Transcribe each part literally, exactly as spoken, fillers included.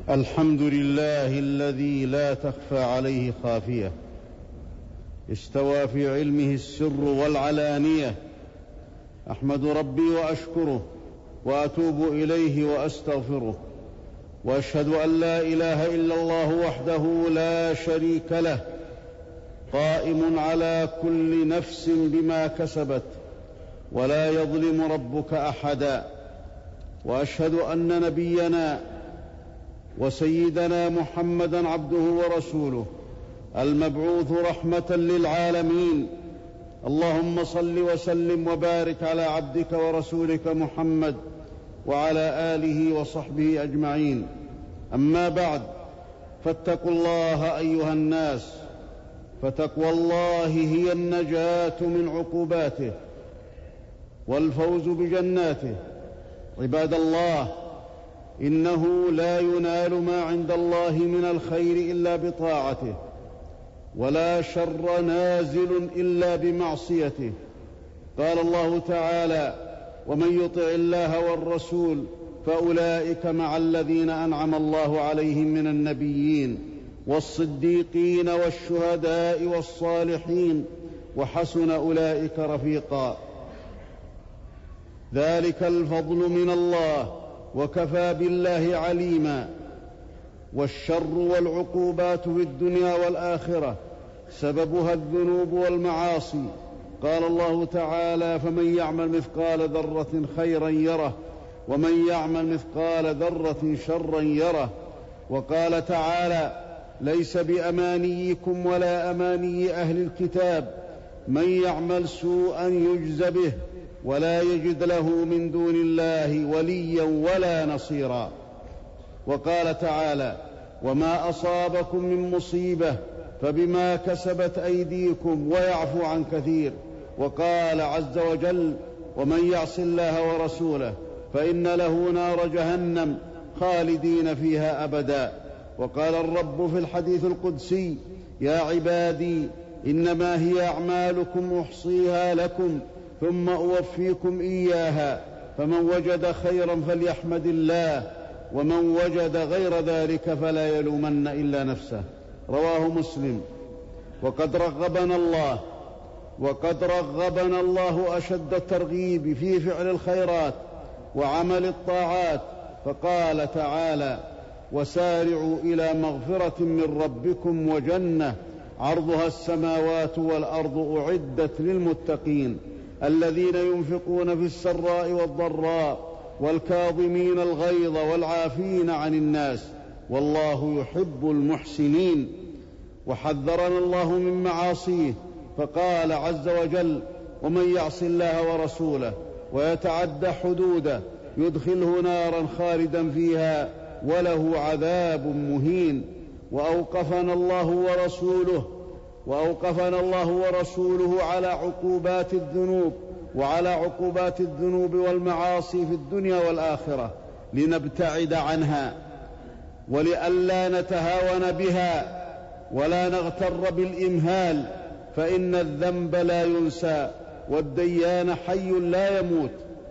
الحمد لله الذي لا تخفى عليه خافية، استوى في علمه السر والعلانية. أحمد ربي وأشكره وأتوب إليه وأستغفره، وأشهد أن لا إله إلا الله وحده لا شريك له، قائم على كل نفس بما كسبت، ولا يظلم ربك أحدا. وأشهد أن نبينا وسيدنا محمدا عبده ورسوله المبعوث رحمة للعالمين. اللهم صل وسلم وبارك على عبدك ورسولك محمد وعلى آله وصحبه أجمعين. أما بعد، فاتقوا الله أيها الناس، فتقوى الله هي النجاة من عقوباته والفوز بجناته. عباد الله، إنه لا ينال ما عند الله من الخير إلا بطاعته، ولا شر نازل إلا بمعصيته. قال الله تعالى: ومن يطع الله والرسول فأولئك مع الذين أنعم الله عليهم من النبيين والصديقين والشهداء والصالحين وحسن أولئك رفيقا. ذلك الفضل من الله، وكفى بالله عليما. والشر والعقوبات في الدنيا والآخرة سببها الذنوب والمعاصي. قال الله تعالى: فمن يعمل مثقال ذرة خيرا يره، ومن يعمل مثقال ذرة شرا يره. وقال تعالى: ليس بأمانيكم ولا أماني أهل الكتاب، من يعمل سوءا يجز به ولا يجد له من دون الله وليا ولا نصيرا. وقال تعالى: وما أصابكم من مصيبة فبما كسبت أيديكم ويعفو عن كثير. وقال عز وجل: ومن يعص الله ورسوله فإن له نار جهنم خالدين فيها أبدا. وقال الرب في الحديث القدسي: يا عبادي إنما هي أعمالكم أحصيها لكم ثم أوفيكم إياها، فمن وجد خيرا فليحمد الله، ومن وجد غير ذلك فلا يلومن إلا نفسه. رواه مسلم. وقد رغبنا الله وقد رغبنا الله أشد الترغيب في فعل الخيرات وعمل الطاعات، فقال تعالى: وسارعوا إلى مغفرة من ربكم وجنة عرضها السماوات والأرض أعدت للمتقين الذين ينفقون في السراء والضراء والكاظمين الغيظ والعافين عن الناس والله يحب المحسنين. وحذرنا الله من معاصيه، فقال عز وجل: ومن يعص الله ورسوله ويتعد حدوده يدخله نارا خالدا فيها وله عذاب مهين. وأوقفنا الله ورسوله وأوقفنا الله ورسوله على عقوبات الذنوب وعلى عقوبات الذنوب والمعاصي في الدنيا والآخرة لنبتعد عنها، ولئلا نتهاون بها ولا نغتر بالإمهال، فإن الذنب لا ينسى والديان حي لا يموت.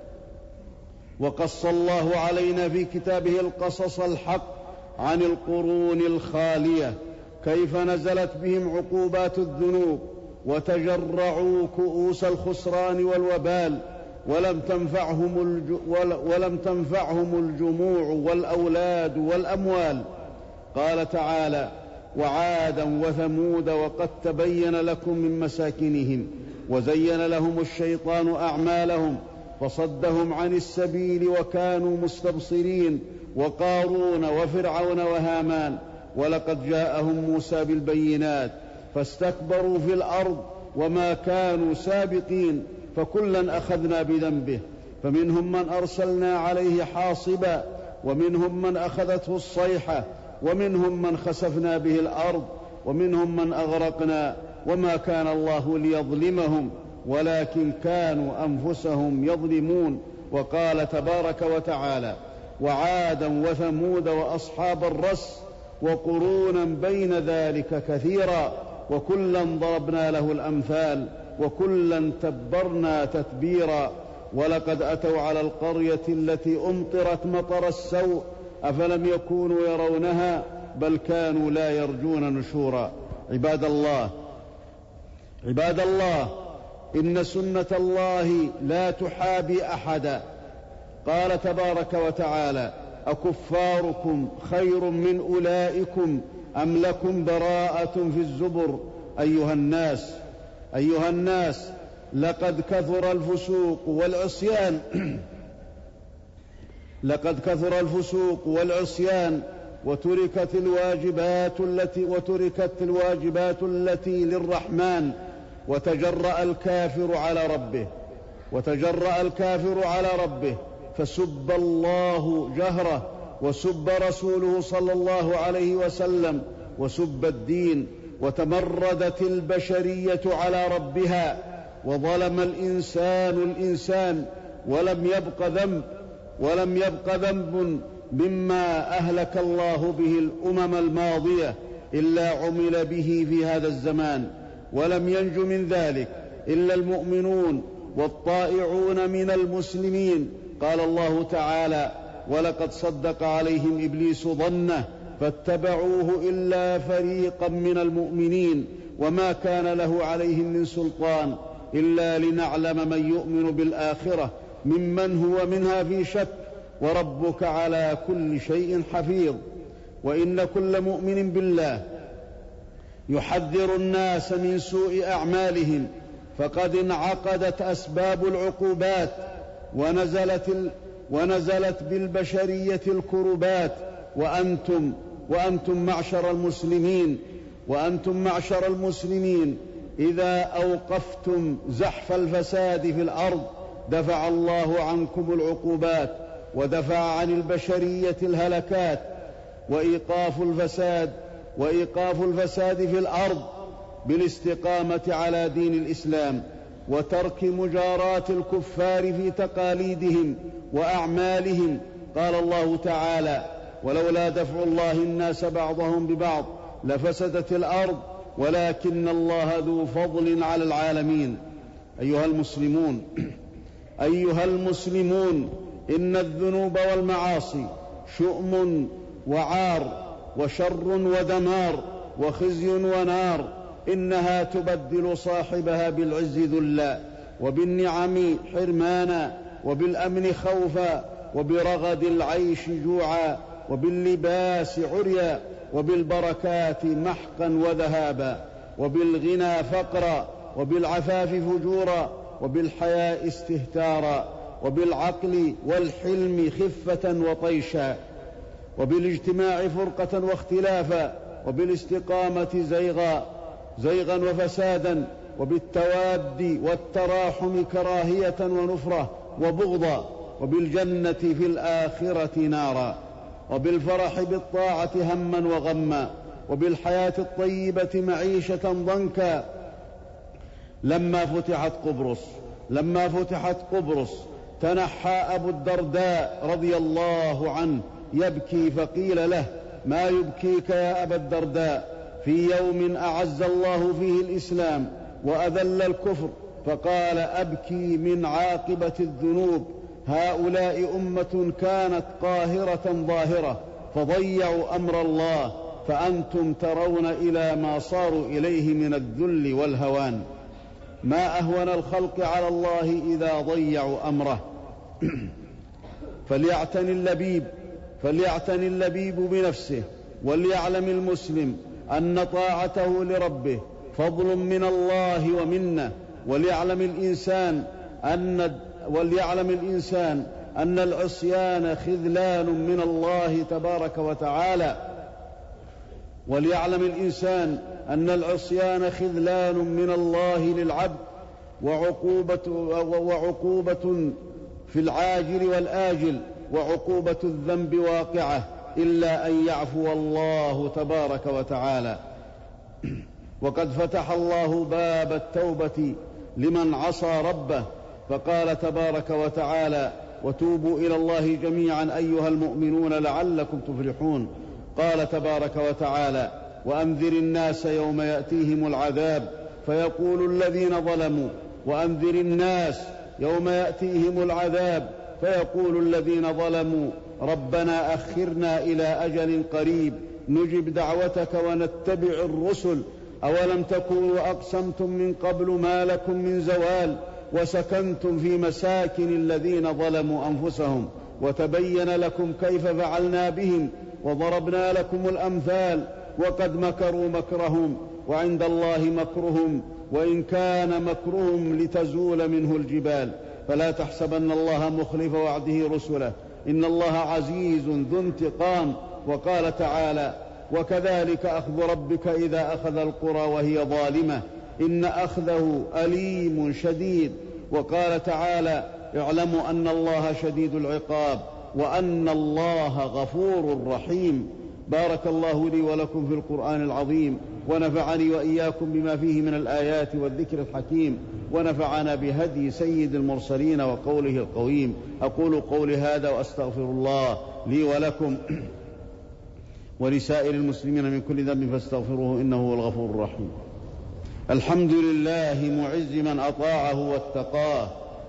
وقص الله علينا في كتابه القصص الحق عن القرون الخالية كيف نزلت بهم عقوبات الذنوب وتجرعوا كؤوس الخسران والوبال، ولم تنفعهم, الج... ولم تنفعهم الجموع والأولاد والأموال. قال تعالى: وعادا وثمود وقد تبين لكم من مساكنهم وزين لهم الشيطان أعمالهم فصدهم عن السبيل وكانوا مستبصرين. وقارون وفرعون وهامان ولقد جاءهم موسى بالبينات فاستكبروا في الأرض وما كانوا سابقين، فكلا أخذنا بذنبه، فمنهم من أرسلنا عليه حاصبا ومنهم من أخذته الصيحة ومنهم من خسفنا به الأرض ومنهم من أغرقنا، وما كان الله ليظلمهم ولكن كانوا أنفسهم يظلمون. وقال تبارك وتعالى: وعادا وثمود وأصحاب الرس وقرونا بين ذلك كثيرا وكلا ضربنا له الأمثال وكلا تبرنا تتبيرا. ولقد أتوا على القرية التي أمطرت مطر السوء أفلم يكونوا يرونها بل كانوا لا يرجون نشورا. عباد الله عباد الله إن سنة الله لا تحابي أحدا. قال تبارك وتعالى: أكفاركم خير من أولئكم أم لكم براءة في الزبر. أيها الناس أيها الناس لقد كثر الفسوق والعصيان لقد كثر الفسوق والعصيان وتركت الواجبات التي وتركت الواجبات التي للرحمن، وتجرأ الكافر على ربه وتجرأ الكافر على ربه فسب الله جهره، وسب رسوله صلى الله عليه وسلم، وسب الدين، وتمردت البشرية على ربها، وظلم الإنسان الإنسان، ولم يبق ذنب ولم يبق ذنب مما أهلك الله به الأمم الماضية إلا عمل به في هذا الزمان، ولم ينج من ذلك إلا المؤمنون والطائعون من المسلمين. قال الله تعالى: ولقد صدق عليهم إبليس ظنه فاتبعوه إلا فريقا من المؤمنين وما كان له عليهم من سلطان إلا لنعلم من يؤمن بالآخرة ممن هو منها في شك، وربك على كل شيء حفيظ. وإن كل مؤمن بالله يحذر الناس من سوء أعمالهم، فقد انعقدت أسباب العقوبات ونزلت, ال... ونزلت بالبشرية الكربات، وأنتم وأنتم معشر المسلمين وأنتم معشر المسلمين إذا أوقفتم زحف الفساد في الأرض دفع الله عنكم العقوبات، ودفع عن البشرية الهلكات، وإيقاف الفساد وإيقاف الفساد في الأرض بالاستقامة على دين الإسلام، وترك مجاراة الكفار في تقاليدهم وأعمالهم. قال الله تعالى: ولولا دفع الله الناس بعضهم ببعض لفسدت الأرض ولكن الله ذو فضل على العالمين. أيها المسلمون أيها المسلمون إن الذنوب والمعاصي شؤم وعار وشر ودمار وخزي ونار، إنها تبدل صاحبها بالعز ذلا، وبالنعم حرمانا، وبالأمن خوفا، وبرغد العيش جوعا، وباللباس عريا، وبالبركات محقا وذهابا، وبالغنى فقرا، وبالعفاف فجورا، وبالحياء استهتارا، وبالعقل والحلم خفة وطيشا، وبالاجتماع فرقة واختلافا، وبالاستقامة زيغا زيغا وفسادا، وبالتواد والتراحم كراهية ونفرة وبغضا، وبالجنة في الآخرة نارا، وبالفرح بالطاعة هما وغما، وبالحياة الطيبة معيشة ضنكا. لما فتحت قبرص لما فتحت قبرص تنحى أبو الدرداء رضي الله عنه يبكي، فقيل له: ما يبكيك يا أبا الدرداء في يوم أعز الله فيه الإسلام وأذل الكفر؟ فقال: أبكي من عاقبة الذنوب، هؤلاء أمة كانت قاهرة ظاهرة فضيعوا أمر الله، فأنتم ترون إلى ما صاروا إليه من الذل والهوان. ما أهون الخلق على الله إذا ضيعوا أمره. فليعتن اللبيب فليعتن اللبيب بنفسه، وليعلم المسلم أن طاعته لربه فضل من الله ومنه، وليعلم الإنسان أن وليعلم الإنسان أن العصيان خذلان من الله تبارك وتعالى وليعلم الإنسان أن العصيان خذلان من الله للعبد، وعقوبة, وعقوبة في العاجل والآجل، وعقوبة الذنب واقعة إلا أن يعفو الله تبارك وتعالى. وقد فتح الله باب التوبة لمن عصى ربه، فقال تبارك وتعالى: وتوبوا إلى الله جميعا أيها المؤمنون لعلكم تفلحون. قال تبارك وتعالى: وأنذر الناس يوم يأتيهم العذاب فيقول الذين ظلموا وأنذر الناس يوم يأتيهم العذاب فيقول الذين ظلموا ربنا أخرنا إلى أجل قريب نجب دعوتك ونتبع الرسل أولم تكونوا أقسمتم من قبل ما لكم من زوال وسكنتم في مساكن الذين ظلموا أنفسهم وتبين لكم كيف فعلنا بهم وضربنا لكم الأمثال وقد مكروا مكرهم وعند الله مكرهم وإن كان مكرهم لتزول منه الجبال فلا تحسبن الله مخلف وعده رسله إن الله عزيز ذو انتقام. وقال تعالى وكذلك أخذ ربك إذا أخذ القرى وهي ظالمة إن أخذه أليم شديد. وقال تعالى اعلموا أن الله شديد العقاب وأن الله غفور رحيم. بارك الله لي ولكم في القرآن العظيم ونفعني وإياكم بما فيه من الآيات والذكر الحكيم ونفعنا بهدي سيد المرسلين وقوله القويم. أقول قولي هذا وأستغفر الله لي ولكم ولسائر المسلمين من كل ذنب فاستغفروه إنه هو الغفور الرحيم. الحمد لله معز من أطاعه واتقاه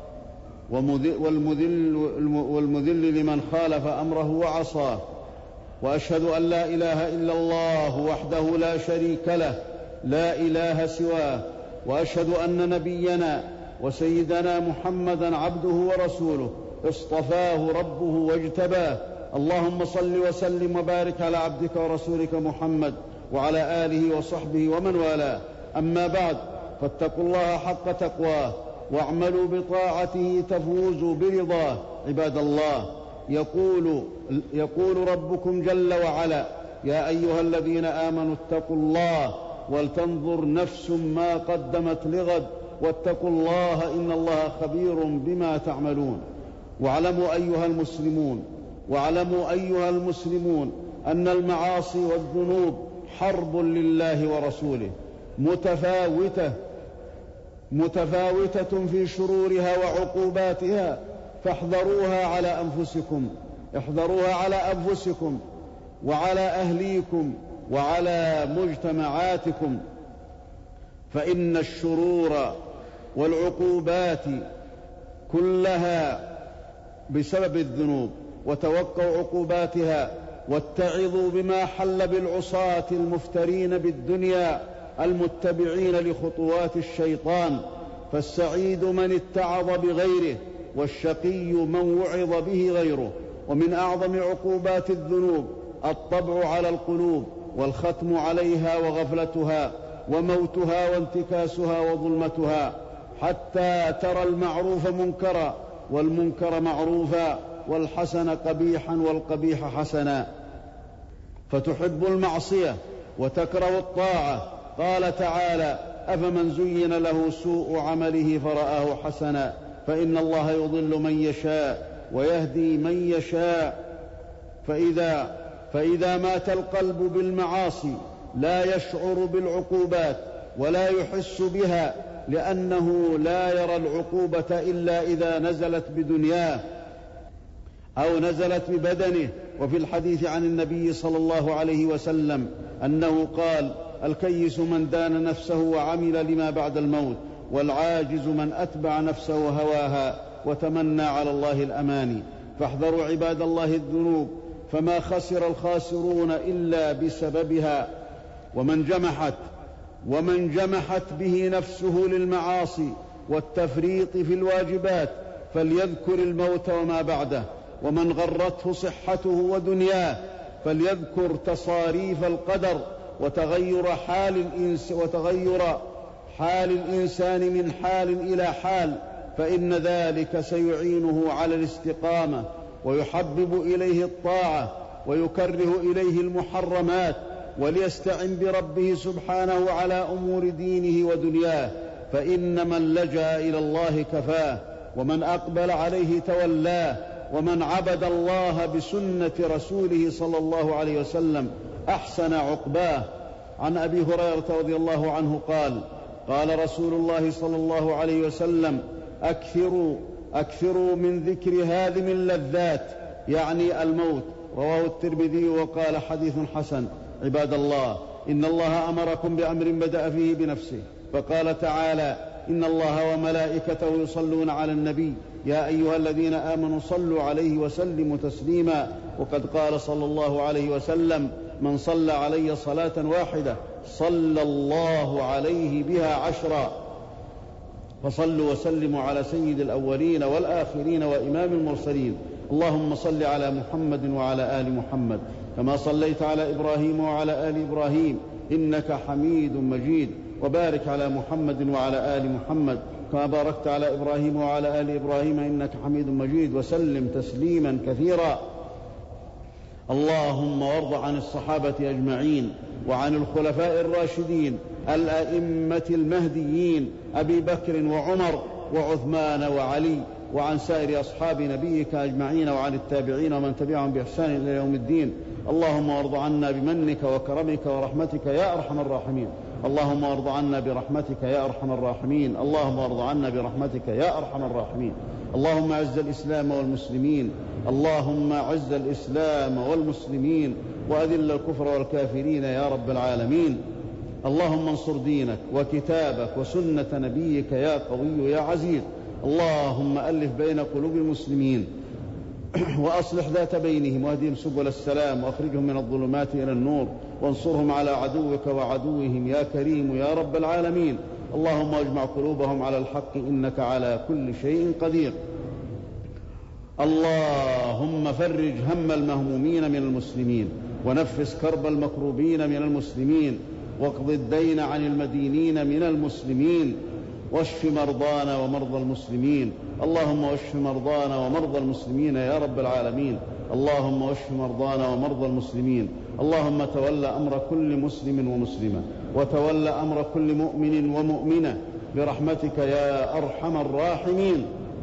والمذل, والمذل لمن خالف أمره وعصاه وأشهد أن لا إله إلا الله وحده لا شريك له لا إله سواه وأشهد أن نبينا وسيدنا محمدا عبده ورسوله اصطفاه ربه واجتباه. اللهم صل وسلم وبارك على عبدك ورسولك محمد وعلى آله وصحبه ومن والاه. أما بعد فاتقوا الله حق تقواه واعملوا بطاعته تفوزوا برضاه. عباد الله يقول, يقول ربكم جل وعلا يا أيها الذين آمنوا اتقوا الله ولتنظر نفس ما قدمت لغد واتقوا الله إن الله خبير بما تعملون. واعلموا أيها المسلمون واعلموا أيها المسلمون أن المعاصي والذنوب حرب لله ورسوله متفاوتة متفاوتة في شرورها وعقوباتها فاحذروها على أنفسكم احذروها على أنفسكم وعلى أهليكم وعلى مجتمعاتكم فإن الشرور والعقوبات كلها بسبب الذنوب وتوقعوا عقوباتها واتعظوا بما حل بالعصاة المفترين بالدنيا المتبعين لخطوات الشيطان. فالسعيد من اتعظ بغيره والشقي من وعظ به غيره. ومن أعظم عقوبات الذنوب الطبع على القلوب والختم عليها وغفلتها وموتها وانتكاسها وظلمتها حتى ترى المعروف منكرا والمنكر معروفا والحسن قبيحا والقبيح حسنا فتحب المعصية وتكره الطاعة. قال تعالى أفمن زين له سوء عمله فرآه حسنا فإن الله يضل من يشاء ويهدي من يشاء. فإذا, فإذا مات القلب بالمعاصي لا يشعر بالعقوبات ولا يحس بها لأنه لا يرى العقوبة إلا إذا نزلت بدنياه أو نزلت ببدنه. وفي الحديث عن النبي صلى الله عليه وسلم أنه قال الكيس من دان نفسه وعمل لما بعد الموت والعاجز من أتبع نفسه هواها وتمنى على الله الأماني. فاحذروا عباد الله الذنوب فما خسر الخاسرون إلا بسببها. ومن جمحت ومن جمحت به نفسه للمعاصي والتفريط في الواجبات فليذكر الموت وما بعده. ومن غرته صحته ودنياه فليذكر تصاريف القدر وتغير حال الإنس وتغير حال الإنسان من حال إلى حال فإن ذلك سيعينه على الاستقامة ويحبب إليه الطاعة ويكره إليه المحرمات وليستعن بربه سبحانه على أمور دينه ودنياه. فإن من لجأ إلى الله كفاه ومن أقبل عليه تولاه ومن عبد الله بسنة رسوله صلى الله عليه وسلم أحسن عقباه. عن أبي هريرة رضي الله عنه قال قال رسول الله صلى الله عليه وسلم أكثروا, أكثروا من ذكر هادم اللذات يعني الموت. رواه الترمذي وقال حديث حسن. عباد الله إن الله أمركم بأمر بدأ فيه بنفسه فقال تعالى إن الله وملائكته يصلون على النبي يا أيها الذين آمنوا صلوا عليه وسلموا تسليما. وقد قال صلى الله عليه وسلم من صلى علي صلاة واحدة صلى الله عليه بها عشرا. فصلوا وسلموا على سيد الأولين والآخرين وإمام المرسلين. اللهم صل على محمد وعلى آل محمد كما صليت على إبراهيم وعلى آل إبراهيم إنك حميد مجيد. وبارك على محمد وعلى آل محمد كما باركت على إبراهيم وعلى آل إبراهيم إنك حميد مجيد، وسلم تسليما كثيرا. اللهم وارض عن الصحابة أجمعين وعن الخلفاء الراشدين الأئمة المهديين أبي بكر وعمر وعثمان وعلي، وعن سائر أصحاب نبيك أجمعين، وعن التابعين ومن تبعهم بإحسان إلى يوم الدين. اللهم وارض عنا بمنك وكرمك ورحمتك يا أرحم الراحمين. اللهم وارض عنا برحمتك يا أرحم الراحمين. اللهم وارض عنا برحمتك يا أرحم الراحمين. اللهم أعز الإسلام والمسلمين. اللهم أعز الإسلام والمسلمين وأذل الكفر والكافرين يا رب العالمين. اللهم انصر دينك وكتابك وسنة نبيك يا قوي يا عزيز. اللهم ألف بين قلوب المسلمين وأصلح ذات بينهم واهدهم سبل السلام وأخرجهم من الظلمات إلى النور وانصرهم على عدوك وعدوهم يا كريم يا رب العالمين. اللهم اجمع قلوبهم على الحق إنك على كل شيء قدير. اللهم فرج هم المهمومين من المسلمين ونفس كرب المكروبين من المسلمين واقض الدين عن المدينين من المسلمين واشف مرضانا ومرضى المسلمين. اللهم واشف مرضانا ومرضى المسلمين يا رب العالمين. اللهم واشف مرضانا ومرضى المسلمين. اللهم تول أمر كل مسلم ومسلمة وتول أمر كل مؤمن ومؤمنة برحمتك يا أرحم الراحمين.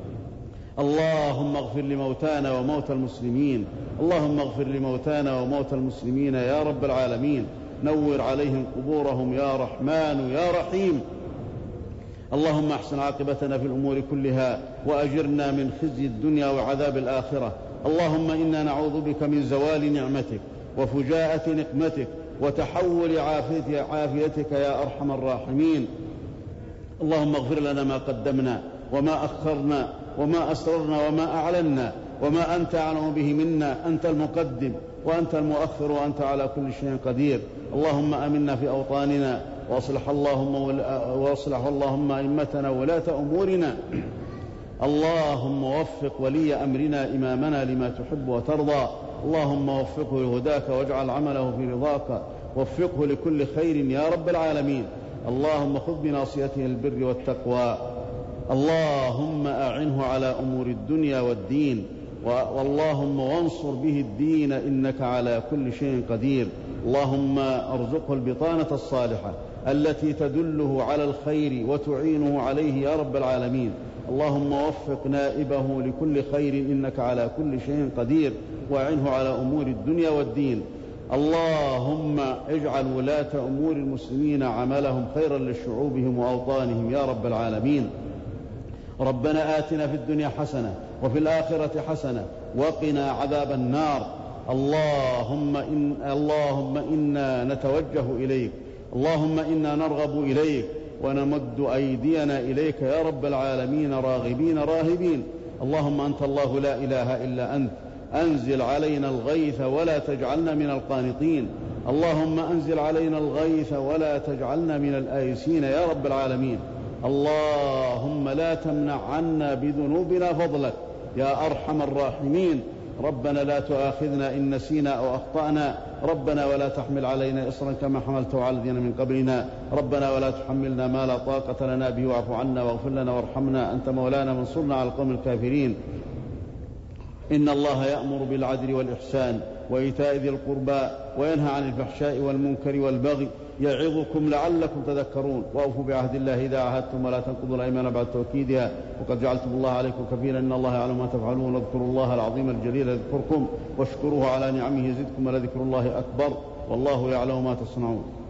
اللهم اغفر لموتانا وموتى المسلمين. اللهم اغفر لموتانا وموتى المسلمين يا رب العالمين. نور عليهم قبورهم يا رحمن يا رحيم. اللهم احسن عاقبتنا في الأمور كلها وأجرنا من خزي الدنيا وعذاب الآخرة. اللهم إنا نعوذ بك من زوال نعمتك وفجاءة نقمتك وتحول عافيتك يا أرحم الراحمين. اللهم اغفر لنا ما قدمنا وما أخرنا وما أسررنا وما أعلنا وما أنت أعلم به منا. أنت المقدم وأنت المؤخر وأنت على كل شيء قدير. اللهم آمنا في أوطاننا واصلح اللهم واصلح اللهم أئمتنا ولاة أمورنا. اللهم وفق ولي أمرنا إمامنا لما تحب وترضى. اللهم وفقه لهداك واجعل عمله في رضاك. وفقه لكل خير يا رب العالمين. اللهم خذ بناصيته البر والتقوى. اللهم أعنه على أمور الدنيا والدين. واللهم وانصر به الدين إنك على كل شيء قدير. اللهم ارزقه البطانة الصالحة التي تدله على الخير وتعينه عليه يا رب العالمين. اللهم وفق نائبه لكل خير إنك على كل شيء قدير وأعنه على أمور الدنيا والدين. اللهم اجعل ولاة أمور المسلمين عملهم خيرا لشعوبهم وأوطانهم يا رب العالمين. ربنا آتنا في الدنيا حسنة وفي الآخرة حسنة وقنا عذاب النار. اللهم, إن اللهم إنا نتوجه إليك. اللهم إنا نرغب إليك ونمد أيدينا إليك يا رب العالمين راغبين راهبين. اللهم أنت الله لا إله إلا أنت. أنزل علينا الغيث ولا تجعلنا من القانطين. اللهم أنزل علينا الغيث ولا تجعلنا من الآيسين يا رب العالمين. اللهم لا تمنع عنا بذنوبنا فضلك يا أرحم الراحمين. ربنا لا تؤاخذنا إن نسينا أو أخطأنا. ربنا ولا تحمل علينا إصرا كما حملته على الذين من قبلنا. ربنا ولا تحملنا ما لا طاقة لنا به واعف عنا واغفر لنا وارحمنا أنت مولانا وانصرنا على القوم الكافرين. إن الله يأمر بالعدل والإحسان وإيتاء ذي القربى وينهى عن الفحشاء والمنكر والبغي يعظكم لعلكم تذكرون. وأوفوا بعهد الله إذا عاهدتم ولا تنقضوا الأيمان بعد توكيدها وقد جعلتم الله عليكم كفيلا إن الله يعلم ما تفعلون. واذكروا الله العظيم الجليل يذكركم واشكروه على نعمه يزدكم ولذكر الله أكبر والله يعلم ما تصنعون.